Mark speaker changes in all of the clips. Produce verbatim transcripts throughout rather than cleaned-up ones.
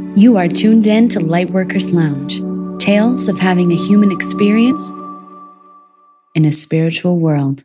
Speaker 1: You are tuned in to Lightworkers Lounge, tales of having a human experience in a spiritual world.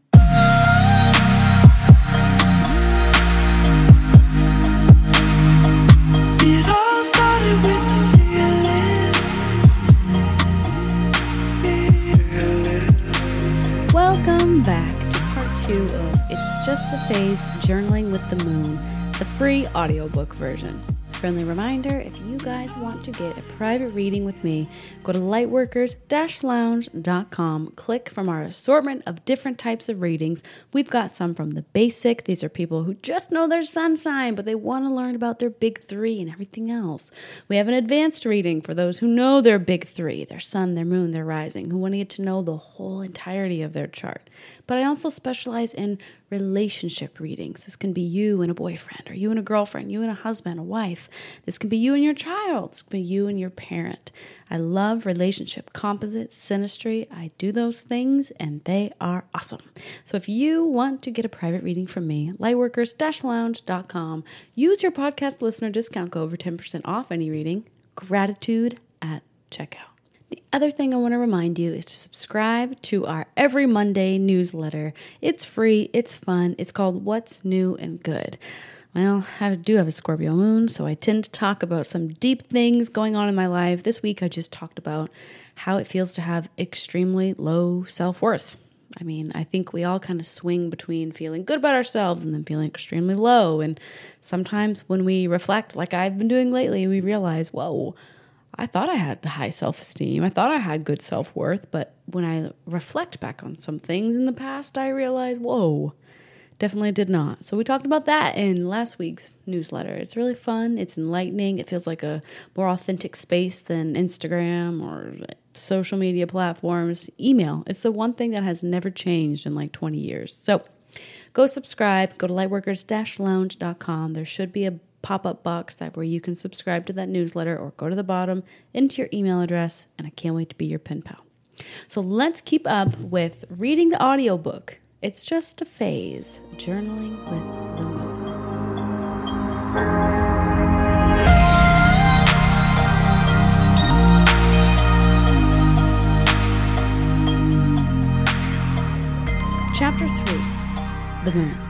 Speaker 1: Welcome back to part two of It's Just a Phase, Journaling with the Moon, the free audiobook version. Friendly reminder, if you guys want to get a private reading with me, go to lightworkers dash lounge dot com, click from our assortment of different types of readings. We've got some from the basic. These are people who just know their sun sign, but they want to learn about their big three and everything else. We have an advanced reading for those who know their big three, their sun, their moon, their rising, who want to get to know the whole entirety of their chart. But I also specialize in relationship readings. This can be you and a boyfriend, or you and a girlfriend, you and a husband, a wife. This can be you and your child. This can be you and your parent. I love relationship composites, synastry. I do those things and they are awesome. So if you want to get a private reading from me, lightworkers dash lounge dot com, use your podcast listener discount code for ten percent off any reading. Gratitude at checkout. The other thing I want to remind you is to subscribe to our every Monday newsletter. It's free, it's fun, it's called What's New and Good. Well, I do have a Scorpio moon, so I tend to talk about some deep things going on in my life. This week I just talked about how it feels to have extremely low self-worth. I mean, I think we all kind of swing between feeling good about ourselves and then feeling extremely low. And sometimes when we reflect, like I've been doing lately, we realize, whoa, I thought I had high self-esteem. I thought I had good self-worth. But when I reflect back on some things in the past, I realize, whoa, definitely did not. So we talked about that in last week's newsletter. It's really fun. It's enlightening. It feels like a more authentic space than Instagram or social media platforms. Email. It's the one thing that has never changed in like twenty years. So go subscribe. Go to lightworkers dash lounge dot com. There should be a pop-up box that where you can subscribe to that newsletter or go to the bottom, enter your email address, and I can't wait to be your pen pal. So let's keep up with reading the audiobook. It's Just a Phase, Journaling with the Moon. Chapter three, The Moon.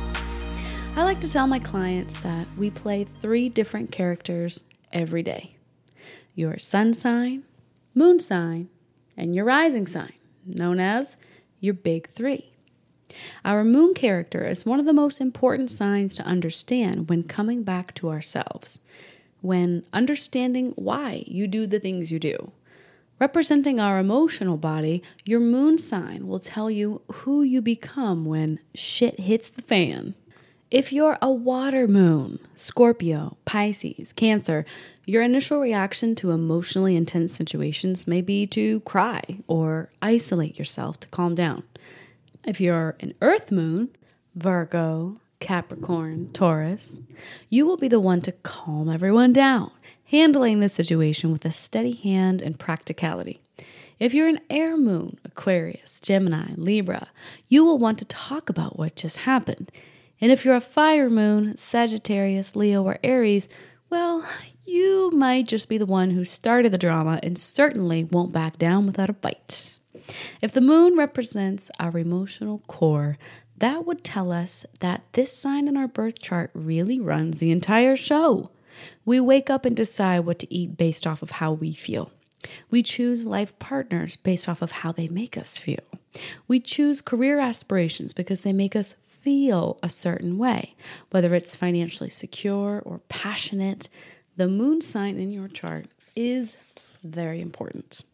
Speaker 1: I like to tell my clients that we play three different characters every day. Your sun sign, moon sign, and your rising sign, known as your big three. Our moon character is one of the most important signs to understand when coming back to ourselves, when understanding why you do the things you do. Representing our emotional body, your moon sign will tell you who you become when shit hits the fan. If you're a water moon, Scorpio, Pisces, Cancer, your initial reaction to emotionally intense situations may be to cry or isolate yourself to calm down. If you're an earth moon, Virgo, Capricorn, Taurus, you will be the one to calm everyone down, handling the situation with a steady hand and practicality. If you're an air moon, Aquarius, Gemini, Libra, you will want to talk about what just happened. And if you're a fire moon, Sagittarius, Leo, or Aries, well, you might just be the one who started the drama and certainly won't back down without a fight. If the moon represents our emotional core, that would tell us that this sign in our birth chart really runs the entire show. We wake up and decide what to eat based off of how we feel. We choose life partners based off of how they make us feel. We choose career aspirations because they make us feel a certain way, whether it's financially secure or passionate. The moon sign in your chart is very important.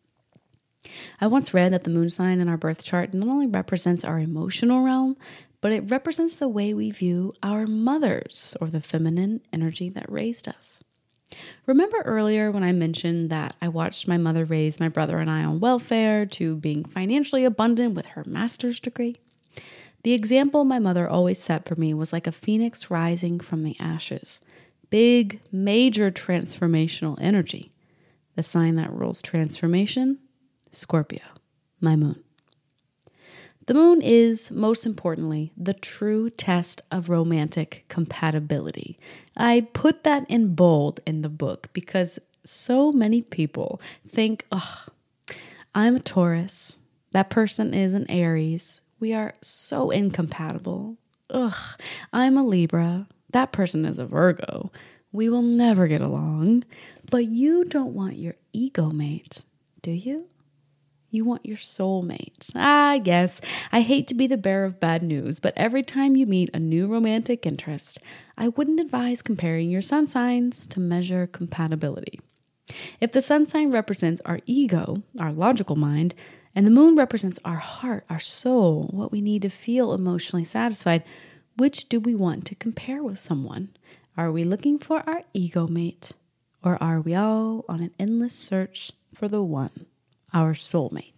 Speaker 1: I once read that the moon sign in our birth chart not only represents our emotional realm, but it represents the way we view our mothers or the feminine energy that raised us. Remember earlier when I mentioned that I watched my mother raise my brother and I on welfare to being financially abundant with her master's degree? The example my mother always set for me was like a phoenix rising from the ashes. Big, major transformational energy. The sign that rules transformation, Scorpio, my moon. The moon is, most importantly, the true test of romantic compatibility. I put that in bold in the book because so many people think, oh, I'm a Taurus. That person is an Aries. We are so incompatible. Ugh, I'm a Libra. That person is a Virgo. We will never get along. But you don't want your ego mate, do you? You want your soulmate. Ah, yes, I hate to be the bearer of bad news, but every time you meet a new romantic interest, I wouldn't advise comparing your sun signs to measure compatibility. If the sun sign represents our ego, our logical mind, and the moon represents our heart, our soul, what we need to feel emotionally satisfied, which do we want to compare with someone? Are we looking for our ego mate, or are we all on an endless search for the one? Our soulmate.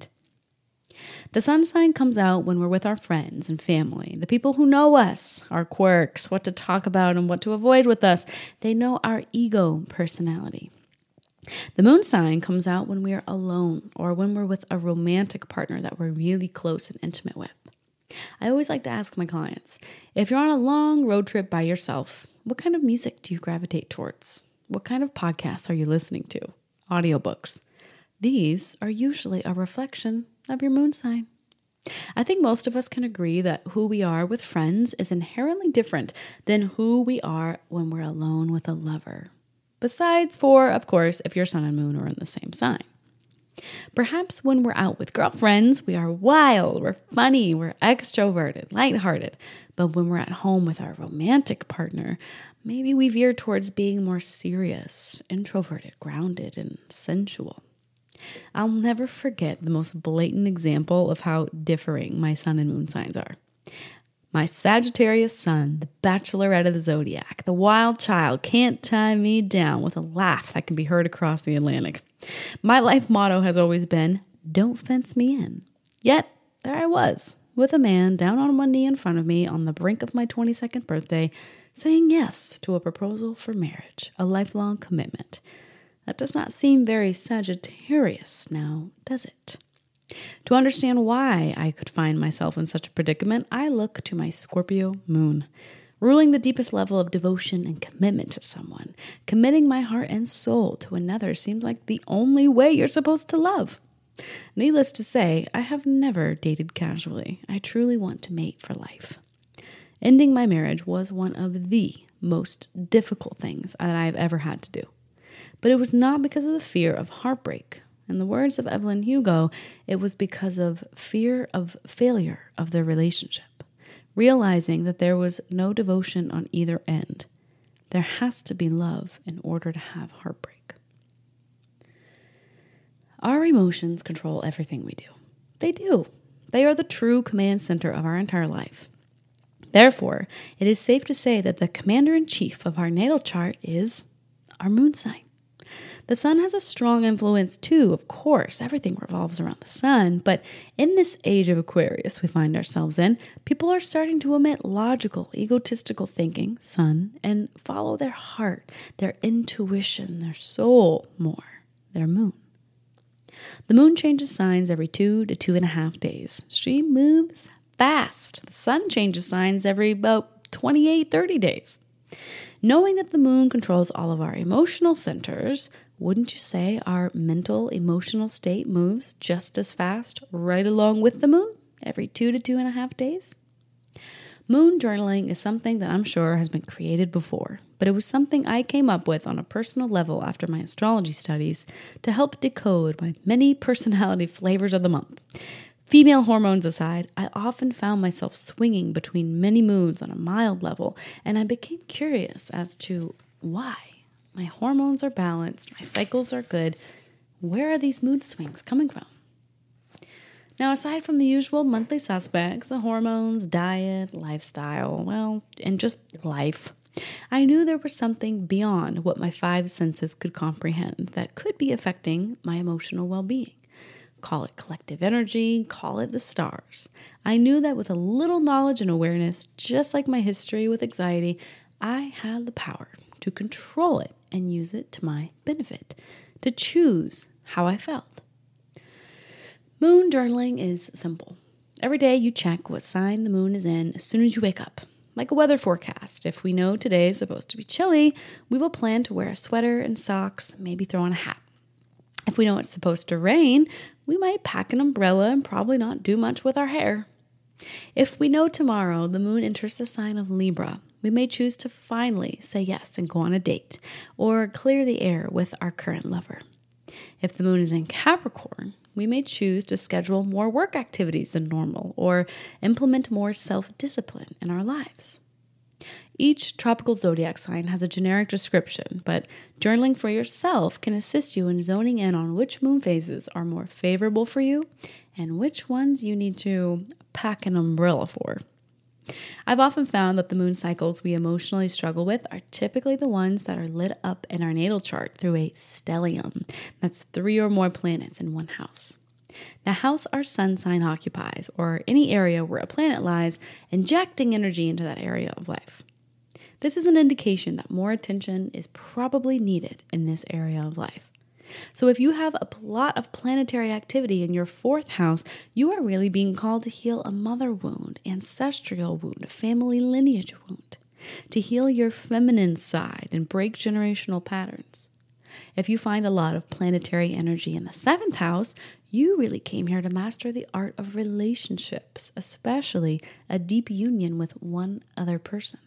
Speaker 1: The sun sign comes out when we're with our friends and family, the people who know us, our quirks, what to talk about and what to avoid with us. They know our ego personality. The moon sign comes out when we are alone or when we're with a romantic partner that we're really close and intimate with. I always like to ask my clients, if you're on a long road trip by yourself, what kind of music do you gravitate towards? What kind of podcasts are you listening to? Audiobooks. These are usually a reflection of your moon sign. I think most of us can agree that who we are with friends is inherently different than who we are when we're alone with a lover. Besides for, of course, if your sun and moon are in the same sign. Perhaps when we're out with girlfriends, we are wild, we're funny, we're extroverted, lighthearted. But when we're at home with our romantic partner, maybe we veer towards being more serious, introverted, grounded, and sensual. I'll never forget the most blatant example of how differing my sun and moon signs are. My Sagittarius sun, the bachelorette of the zodiac, the wild child, can't tie me down with a laugh that can be heard across the Atlantic. My life motto has always been, don't fence me in. Yet, there I was, with a man down on one knee in front of me on the brink of my twenty-second birthday, saying yes to a proposal for marriage, a lifelong commitment. That does not seem very Sagittarius now, does it? To understand why I could find myself in such a predicament, I look to my Scorpio moon, ruling the deepest level of devotion and commitment to someone. Committing my heart and soul to another seems like the only way you're supposed to love. Needless to say, I have never dated casually. I truly want to mate for life. Ending my marriage was one of the most difficult things that I've ever had to do. But it was not because of the fear of heartbreak. In the words of Evelyn Hugo, it was because of fear of failure of their relationship, realizing that there was no devotion on either end. There has to be love in order to have heartbreak. Our emotions control everything we do. They do. They are the true command center of our entire life. Therefore, it is safe to say that the commander-in-chief of our natal chart is our moon sign. The sun has a strong influence too, of course. Everything revolves around the sun. But in this age of Aquarius we find ourselves in, people are starting to omit logical, egotistical thinking, sun, and follow their heart, their intuition, their soul more, their moon. The moon changes signs every two to two and a half days. She moves fast. The sun changes signs every about twenty-eight, thirty days. Knowing that the moon controls all of our emotional centers, wouldn't you say our mental, emotional state moves just as fast right along with the moon every two to two and a half days? Moon journaling is something that I'm sure has been created before, but it was something I came up with on a personal level after my astrology studies to help decode my many personality flavors of the month. Female hormones aside, I often found myself swinging between many moods on a mild level, and I became curious as to why. My hormones are balanced, my cycles are good. Where are these mood swings coming from? Now, aside from the usual monthly suspects, the hormones, diet, lifestyle, well, and just life, I knew there was something beyond what my five senses could comprehend that could be affecting my emotional well-being. Call it collective energy, call it the stars. I knew that with a little knowledge and awareness, just like my history with anxiety, I had the power to control it and use it to my benefit, to choose how I felt. Moon journaling is simple. Every day you check what sign the moon is in as soon as you wake up, like a weather forecast. If we know today is supposed to be chilly, we will plan to wear a sweater and socks, maybe throw on a hat. If we know it's supposed to rain, we might pack an umbrella and probably not do much with our hair. If we know tomorrow the moon enters the sign of Libra, we may choose to finally say yes and go on a date, or clear the air with our current lover. If the moon is in Capricorn, we may choose to schedule more work activities than normal, or implement more self-discipline in our lives. Each tropical zodiac sign has a generic description, but journaling for yourself can assist you in zoning in on which moon phases are more favorable for you and which ones you need to pack an umbrella for. I've often found that the moon cycles we emotionally struggle with are typically the ones that are lit up in our natal chart through a stellium. That's three or more planets in one house. The house our sun sign occupies, or any area where a planet lies, injecting energy into that area of life. This is an indication that more attention is probably needed in this area of life. So if you have a lot of planetary activity in your fourth house, you are really being called to heal a mother wound, ancestral wound, a family lineage wound, to heal your feminine side and break generational patterns. If you find a lot of planetary energy in the seventh house, you really came here to master the art of relationships, especially a deep union with one other person.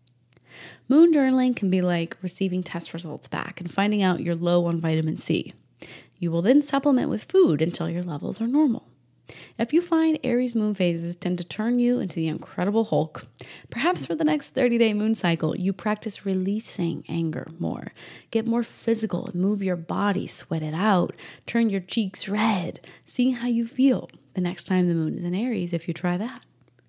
Speaker 1: Moon journaling can be like receiving test results back and finding out you're low on vitamin C. You will then supplement with food until your levels are normal. If you find Aries moon phases tend to turn you into the Incredible Hulk, perhaps for the next thirty-day moon cycle, you practice releasing anger more. Get more physical and move your body, sweat it out, turn your cheeks red, see how you feel the next time the moon is in Aries if you try that.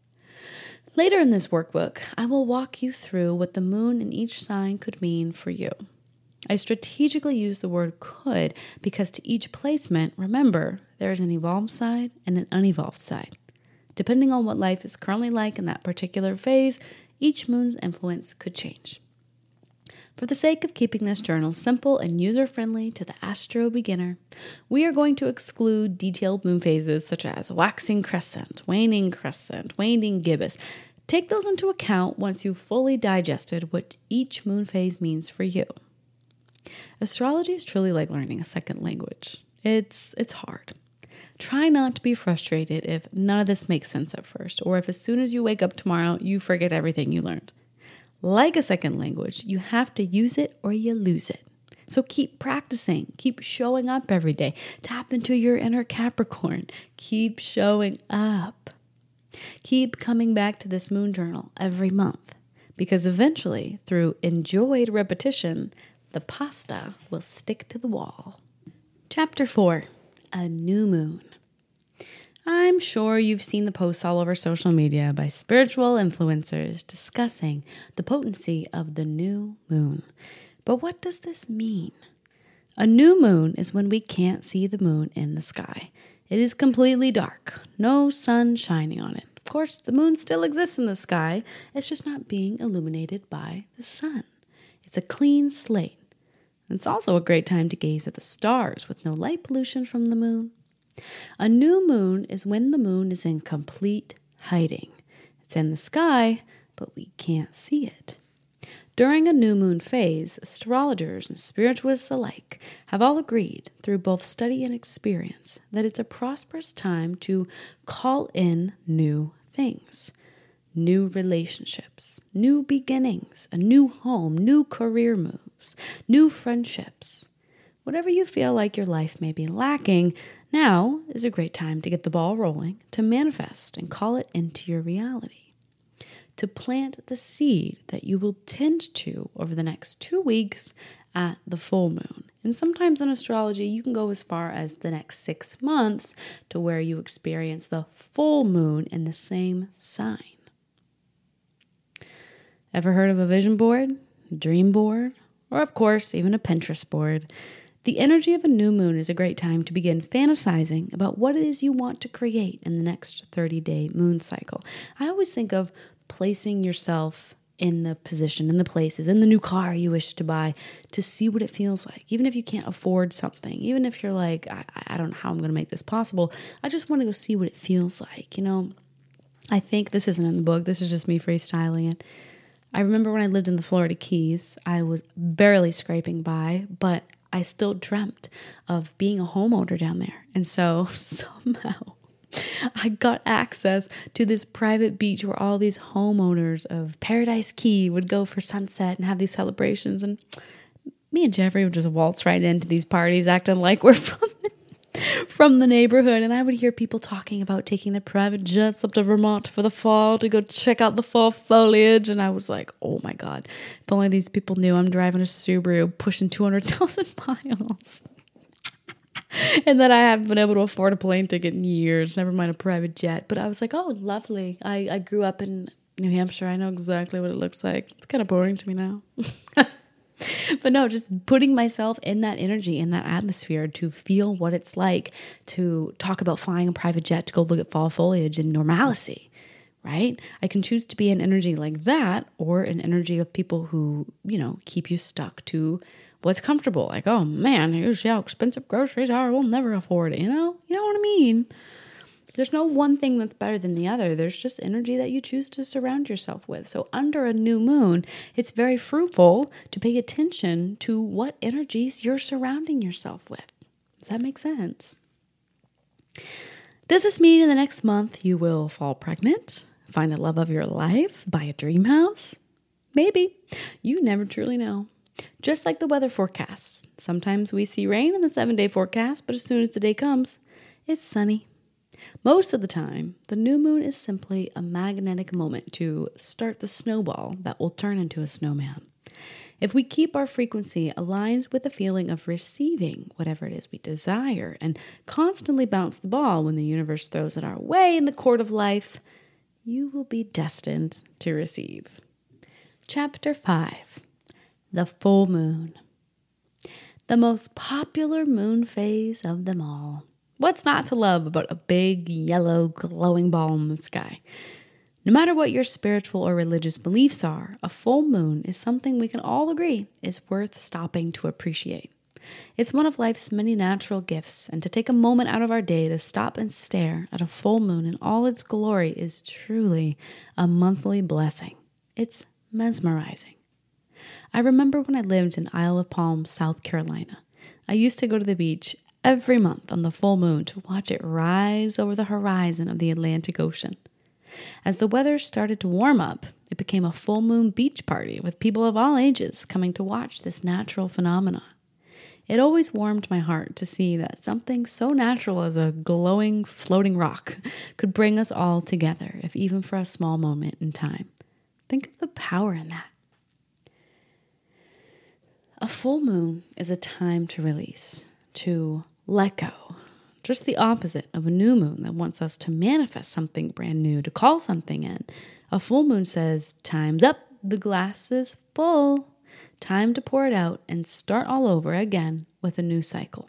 Speaker 1: Later in this workbook, I will walk you through what the moon in each sign could mean for you. I strategically use the word could because to each placement, remember, there is an evolved side and an unevolved side. Depending on what life is currently like in that particular phase, each moon's influence could change. For the sake of keeping this journal simple and user-friendly to the astro beginner, we are going to exclude detailed moon phases such as waxing crescent, waning crescent, waning gibbous. Take those into account once you've fully digested what each moon phase means for you. Astrology is truly like learning a second language. It's it's hard. Try not to be frustrated if none of this makes sense at first, or if as soon as you wake up tomorrow, you forget everything you learned. Like a second language, you have to use it or you lose it. So keep practicing, keep showing up every day. Tap into your inner Capricorn. Keep showing up. Keep coming back to this moon journal every month, because eventually, through enjoyed repetition, the pasta will stick to the wall. Chapter four, a new moon. I'm sure you've seen the posts all over social media by spiritual influencers discussing the potency of the new moon. But what does this mean? A new moon is when we can't see the moon in the sky. It is completely dark, no sun shining on it. Of course, the moon still exists in the sky. It's just not being illuminated by the sun. It's a clean slate. It's also a great time to gaze at the stars with no light pollution from the moon. A new moon is when the moon is in complete hiding. It's in the sky, but we can't see it. During a new moon phase, astrologers and spiritualists alike have all agreed, through both study and experience, that it's a prosperous time to call in new things. New relationships, new beginnings, a new home, new career moves, new friendships. Whatever you feel like your life may be lacking, now is a great time to get the ball rolling, to manifest and call it into your reality. To plant the seed that you will tend to over the next two weeks at the full moon. And sometimes in astrology, you can go as far as the next six months to where you experience the full moon in the same sign. Ever heard of a vision board, a dream board, or of course, even a Pinterest board? The energy of a new moon is a great time to begin fantasizing about what it is you want to create in the next thirty-day moon cycle. I always think of placing yourself in the position, in the places, in the new car you wish to buy, to see what it feels like. Even if you can't afford something, even if you're like, I, I don't know how I'm going to make this possible. I just want to go see what it feels like. You know, I think this isn't in the book. This is just me freestyling it. I remember when I lived in the Florida Keys, I was barely scraping by, but I still dreamt of being a homeowner down there. And so somehow I got access to this private beach where all these homeowners of Paradise Key would go for sunset and have these celebrations. And me and Jeffrey would just waltz right into these parties acting like we're from the, from the neighborhood. And I would hear people talking about taking their private jets up to Vermont for the fall to go check out the fall foliage. And I was like, oh my God, if only these people knew I'm driving a Subaru pushing two hundred thousand miles. And that I haven't been able to afford a plane ticket in years, never mind a private jet. But I was like, oh, lovely. I, I grew up in New Hampshire. I know exactly what it looks like. It's kind of boring to me now. But no, just putting myself in that energy, in that atmosphere to feel what it's like to talk about flying a private jet to go look at fall foliage in normalcy, right? I can choose to be an energy like that or an energy of people who, you know, keep you stuck to what's comfortable. Like, oh man, here's how expensive groceries are. We'll never afford it. You know, you know what I mean? There's no one thing that's better than the other. There's just energy that you choose to surround yourself with. So under a new moon, it's very fruitful to pay attention to what energies you're surrounding yourself with. Does that make sense? Does this mean in the next month you will fall pregnant, find the love of your life, buy a dream house? Maybe. You never truly know. Just like the weather forecast. Sometimes we see rain in the seven-day forecast, but as soon as the day comes, it's sunny. Most of the time, the new moon is simply a magnetic moment to start the snowball that will turn into a snowman. If we keep our frequency aligned with the feeling of receiving whatever it is we desire and constantly bounce the ball when the universe throws it our way in the court of life, you will be destined to receive. Chapter five. The full moon. The most popular moon phase of them all. What's not to love about a big, yellow, glowing ball in the sky? No matter what your spiritual or religious beliefs are, a full moon is something we can all agree is worth stopping to appreciate. It's one of life's many natural gifts, and to take a moment out of our day to stop and stare at a full moon in all its glory is truly a monthly blessing. It's mesmerizing. I remember when I lived in Isle of Palms, South Carolina. I used to go to the beach every month on the full moon to watch it rise over the horizon of the Atlantic Ocean. As the weather started to warm up, it became a full moon beach party with people of all ages coming to watch this natural phenomena. It always warmed my heart to see that something so natural as a glowing, floating rock could bring us all together, if even for a small moment in time. Think of the power in that. A full moon is a time to release, to let go. Just the opposite of a new moon that wants us to manifest something brand new, to call something in. A full moon says, time's up, the glass is full. Time to pour it out and start all over again with a new cycle.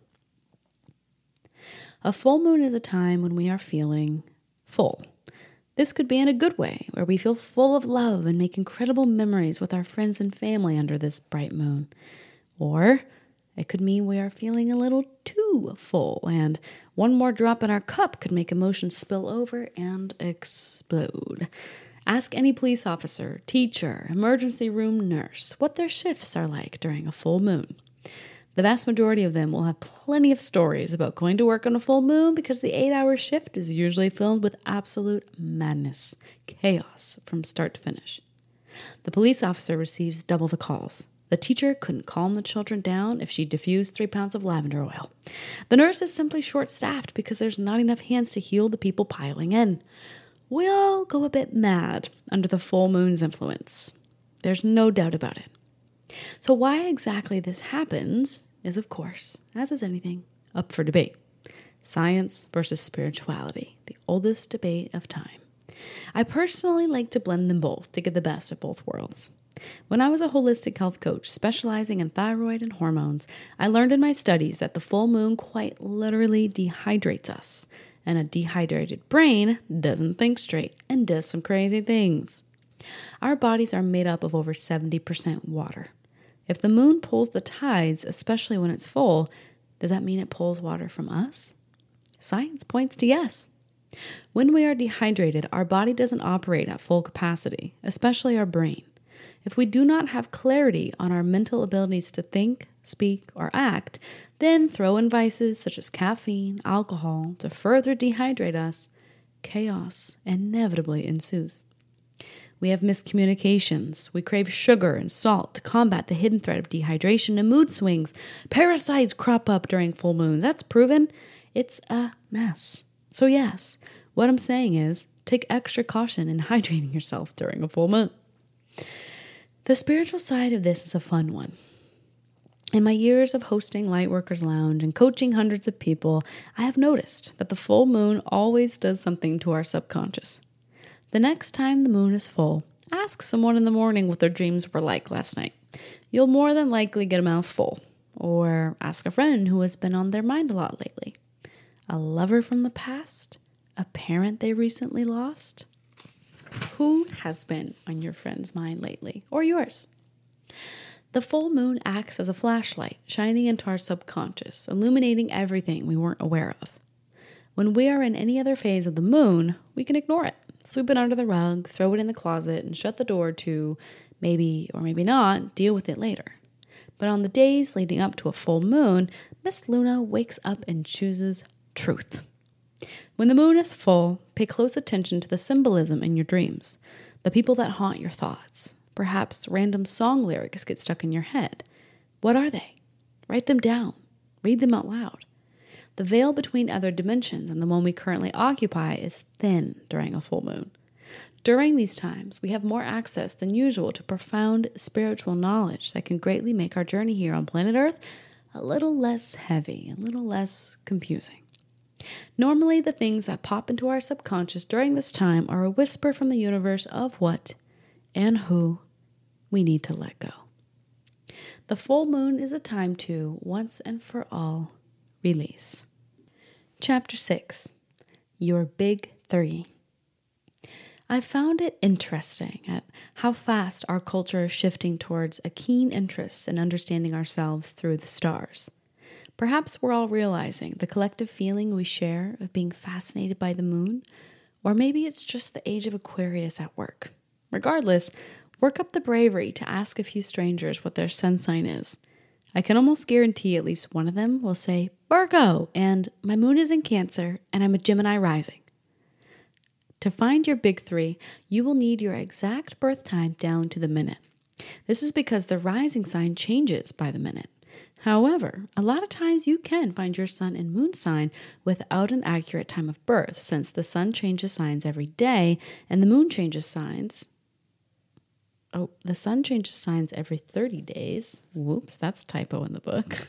Speaker 1: A full moon is a time when we are feeling full. This could be in a good way, where we feel full of love and make incredible memories with our friends and family under this bright moon. Or it could mean we are feeling a little too full, and one more drop in our cup could make emotions spill over and explode. Ask any police officer, teacher, emergency room nurse what their shifts are like during a full moon. The vast majority of them will have plenty of stories about going to work on a full moon because the eight-hour shift is usually filled with absolute madness, chaos from start to finish. The police officer receives double the calls. The teacher couldn't calm the children down if she diffused three pounds of lavender oil. The nurse is simply short-staffed because there's not enough hands to heal the people piling in. We all go a bit mad under the full moon's influence. There's no doubt about it. So why exactly this happens is, of course, as is anything, up for debate. Science versus spirituality, the oldest debate of time. I personally like to blend them both to get the best of both worlds. When I was a holistic health coach specializing in thyroid and hormones, I learned in my studies that the full moon quite literally dehydrates us, and a dehydrated brain doesn't think straight and does some crazy things. Our bodies are made up of over seventy percent water. If the moon pulls the tides, especially when it's full, does that mean it pulls water from us? Science points to yes. When we are dehydrated, our body doesn't operate at full capacity, especially our brain. If we do not have clarity on our mental abilities to think, speak, or act, then throw in vices such as caffeine, alcohol to further dehydrate us, chaos inevitably ensues. We have miscommunications. We crave sugar and salt to combat the hidden threat of dehydration and mood swings. Parasites crop up during full moons. That's proven. It's a mess. So yes, what I'm saying is take extra caution in hydrating yourself during a full moon. The spiritual side of this is a fun one. In my years of hosting Lightworkers Lounge and coaching hundreds of people, I have noticed that the full moon always does something to our subconscious. The next time the moon is full, ask someone in the morning what their dreams were like last night. You'll more than likely get a mouthful. Or ask a friend who has been on their mind a lot lately. A lover from the past? A parent they recently lost? Who has been on your friend's mind lately, or yours? The full moon acts as a flashlight, shining into our subconscious, illuminating everything we weren't aware of. When we are in any other phase of the moon, we can ignore it, sweep it under the rug, throw it in the closet, and shut the door to, maybe or maybe not, deal with it later. But on the days leading up to a full moon, Miss Luna wakes up and chooses truth. When the moon is full, pay close attention to the symbolism in your dreams, the people that haunt your thoughts. Perhaps random song lyrics get stuck in your head. What are they? Write them down. Read them out loud. The veil between other dimensions and the one we currently occupy is thin during a full moon. During these times, we have more access than usual to profound spiritual knowledge that can greatly make our journey here on planet Earth a little less heavy, a little less confusing. Normally, the things that pop into our subconscious during this time are a whisper from the universe of what and who we need to let go. The full moon is a time to, once and for all, release. Chapter six, Your Big Three. I found it interesting at how fast our culture is shifting towards a keen interest in understanding ourselves through the stars. Perhaps we're all realizing the collective feeling we share of being fascinated by the moon, or maybe it's just the age of Aquarius at work. Regardless, work up the bravery to ask a few strangers what their sun sign is. I can almost guarantee at least one of them will say, Virgo, and my moon is in Cancer, and I'm a Gemini rising. To find your big three, you will need your exact birth time down to the minute. This is because the rising sign changes by the minute. However, a lot of times you can find your sun and moon sign without an accurate time of birth, since the sun changes signs every day and the moon changes signs. Oh, the sun changes signs every thirty days. Whoops, that's a typo in the book.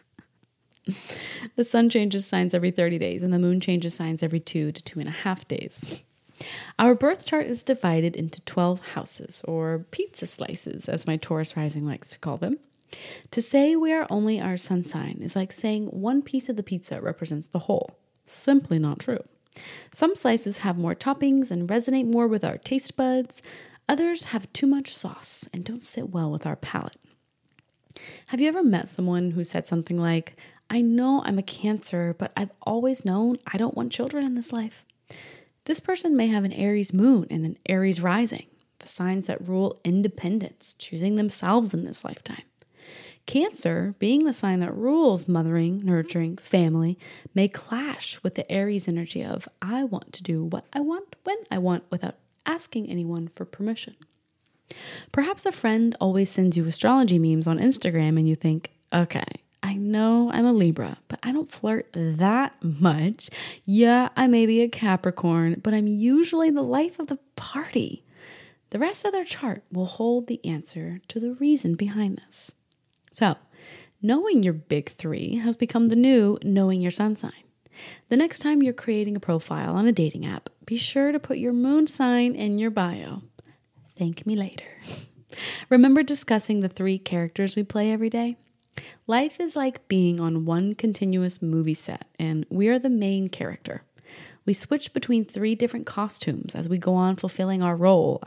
Speaker 1: The sun changes signs every thirty days and the moon changes signs every two to two and a half days. Our birth chart is divided into twelve houses, or pizza slices, as my Taurus rising likes to call them. To say we are only our sun sign is like saying one piece of the pizza represents the whole. Simply not true. Some slices have more toppings and resonate more with our taste buds. Others have too much sauce and don't sit well with our palate. Have you ever met someone who said something like, I know I'm a Cancer, but I've always known I don't want children in this life? This person may have an Aries moon and an Aries rising, the signs that rule independence, choosing themselves in this lifetime. Cancer, being the sign that rules mothering, nurturing, family, may clash with the Aries energy of, I want to do what I want when I want without asking anyone for permission. Perhaps a friend always sends you astrology memes on Instagram and you think, okay, I know I'm a Libra, but I don't flirt that much. Yeah, I may be a Capricorn, but I'm usually the life of the party. The rest of their chart will hold the answer to the reason behind this. So, knowing your big three has become the new knowing your sun sign. The next time you're creating a profile on a dating app, be sure to put your moon sign in your bio. Thank me later. Remember discussing the three characters we play every day? Life is like being on one continuous movie set, and we are the main character. We switch between three different costumes as we go on fulfilling our role, our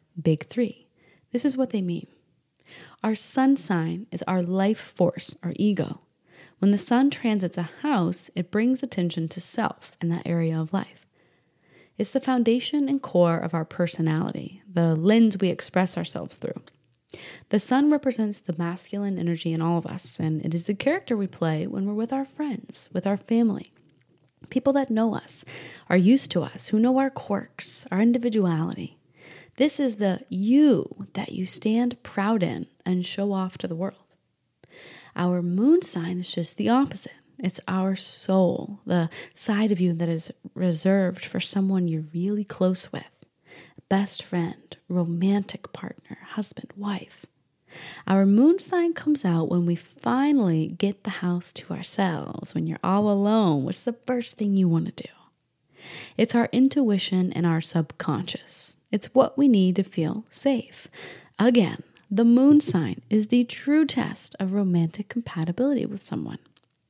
Speaker 1: big three. This is what they mean. Our sun sign is our life force, our ego. When the sun transits a house, it brings attention to self in that area of life. It's the foundation and core of our personality, the lens we express ourselves through. The sun represents the masculine energy in all of us, and it is the character we play when we're with our friends, with our family. People that know us, are used to us, who know our quirks, our individuality. This is the you that you stand proud in and show off to the world. Our moon sign is just the opposite. It's our soul, the side of you that is reserved for someone you're really close with. Best friend, romantic partner, husband, wife. Our moon sign comes out when we finally get the house to ourselves, when you're all alone, which is the first thing you want to do. It's our intuition and our subconscious. It's what we need to feel safe. Again, the moon sign is the true test of romantic compatibility with someone.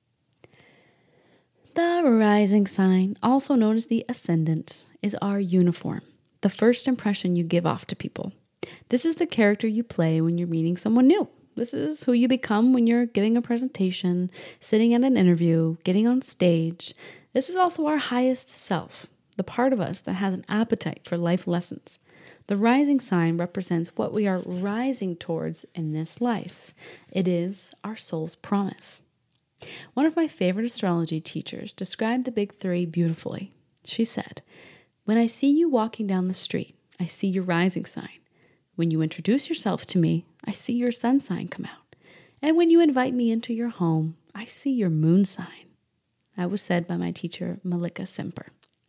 Speaker 1: The rising sign, also known as the ascendant, is our uniform, the first impression you give off to people. This is the character you play when you're meeting someone new. This is who you become when you're giving a presentation, sitting at an interview, getting on stage. This is also our highest self, the part of us that has an appetite for life lessons. The rising sign represents what we are rising towards in this life. It is our soul's promise. One of my favorite astrology teachers described the big three beautifully. She said, "When I see you walking down the street, I see your rising sign. When you introduce yourself to me, I see your sun sign come out. And when you invite me into your home, I see your moon sign." That was said by my teacher, Malika Simper.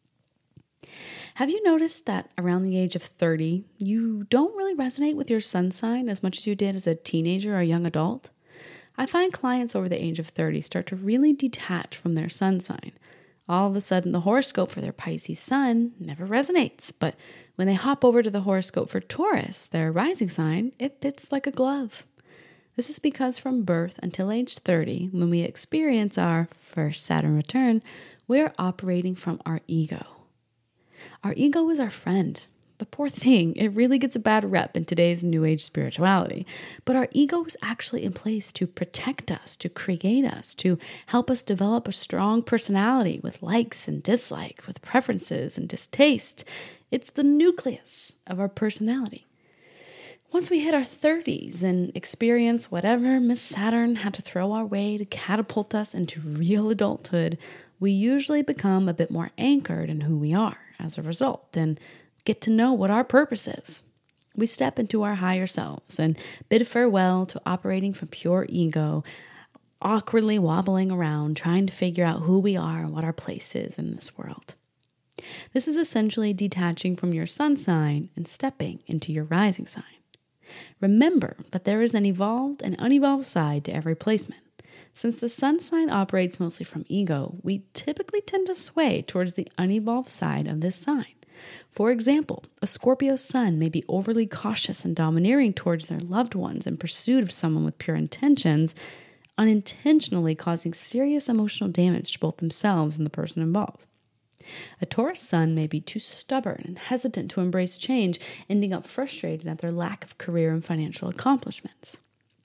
Speaker 1: Have you noticed that around the age of thirty, you don't really resonate with your sun sign as much as you did as a teenager or a young adult? I find clients over the age of thirty start to really detach from their sun sign. All of a sudden, the horoscope for their Pisces sun never resonates. But when they hop over to the horoscope for Taurus, their rising sign, it fits like a glove. This is because from birth until age thirty, when we experience our first Saturn return, we're operating from our ego. Our ego is our friend. The poor thing, it really gets a bad rep in today's New Age spirituality. But our ego is actually in place to protect us, to create us, to help us develop a strong personality with likes and dislikes, with preferences and distaste. It's the nucleus of our personality. Once we hit our thirties and experience whatever Miss Saturn had to throw our way to catapult us into real adulthood, we usually become a bit more anchored in who we are as a result and get to know what our purpose is. We step into our higher selves and bid farewell to operating from pure ego, awkwardly wobbling around, trying to figure out who we are and what our place is in this world. This is essentially detaching from your sun sign and stepping into your rising sign. Remember that there is an evolved and unevolved side to every placement. Since the sun sign operates mostly from ego, we typically tend to sway towards the unevolved side of this sign. For example, a Scorpio sun may be overly cautious and domineering towards their loved ones in pursuit of someone with pure intentions, unintentionally causing serious emotional damage to both themselves and the person involved. A Taurus sun may be too stubborn and hesitant to embrace change, ending up frustrated at their lack of career and financial accomplishments.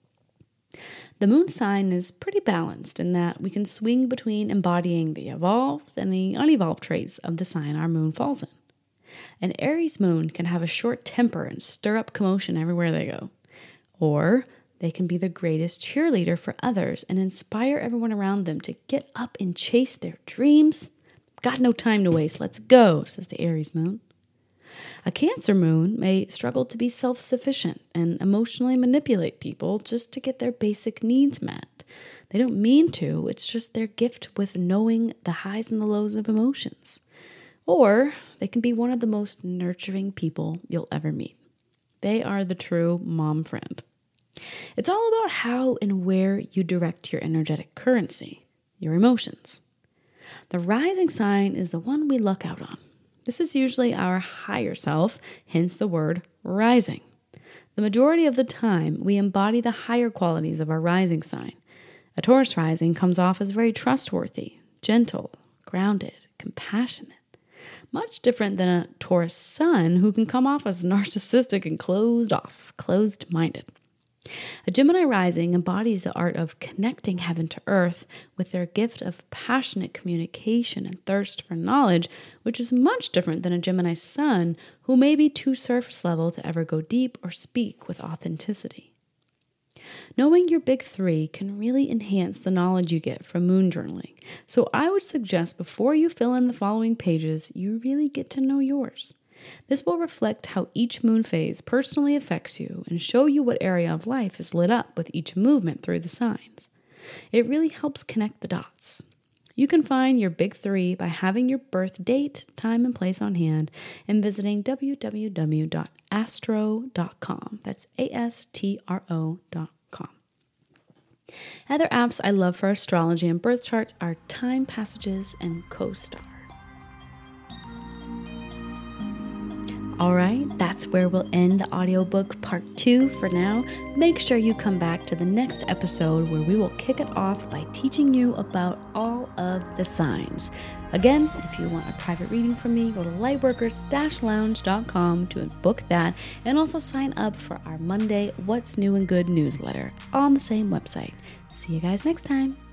Speaker 1: The moon sign is pretty balanced in that we can swing between embodying the evolved and the unevolved traits of the sign our moon falls in. An Aries moon can have a short temper and stir up commotion everywhere they go. Or they can be the greatest cheerleader for others and inspire everyone around them to get up and chase their dreams. Got no time to waste, let's go, says the Aries moon. A Cancer moon may struggle to be self-sufficient and emotionally manipulate people just to get their basic needs met. They don't mean to, it's just their gift with knowing the highs and the lows of emotions. Or they can be one of the most nurturing people you'll ever meet. They are the true mom friend. It's all about how and where you direct your energetic currency, your emotions. The rising sign is the one we luck out on. This is usually our higher self, hence the word rising. The majority of the time, we embody the higher qualities of our rising sign. A Taurus rising comes off as very trustworthy, gentle, grounded, compassionate. Much different than a Taurus sun who can come off as narcissistic and closed off, closed-minded. A Gemini rising embodies the art of connecting heaven to earth with their gift of passionate communication and thirst for knowledge, which is much different than a Gemini sun who may be too surface level to ever go deep or speak with authenticity. Knowing your big three can really enhance the knowledge you get from moon journaling, so I would suggest before you fill in the following pages, you really get to know yours. This will reflect how each moon phase personally affects you and show you what area of life is lit up with each movement through the signs. It really helps connect the dots. You can find your big three by having your birth date, time, and place on hand and visiting w w w dot astro dot com. That's A S T R O dot com. Other apps I love for astrology and birth charts are Time Passages and CoStar. All right, that's where we'll end the audiobook part two for now. Make sure you come back to the next episode where we will kick it off by teaching you about all of the signs. Again, if you want a private reading from me, go to lightworkers dash lounge dot com to book that and also sign up for our Monday What's New and Good newsletter on the same website. See you guys next time.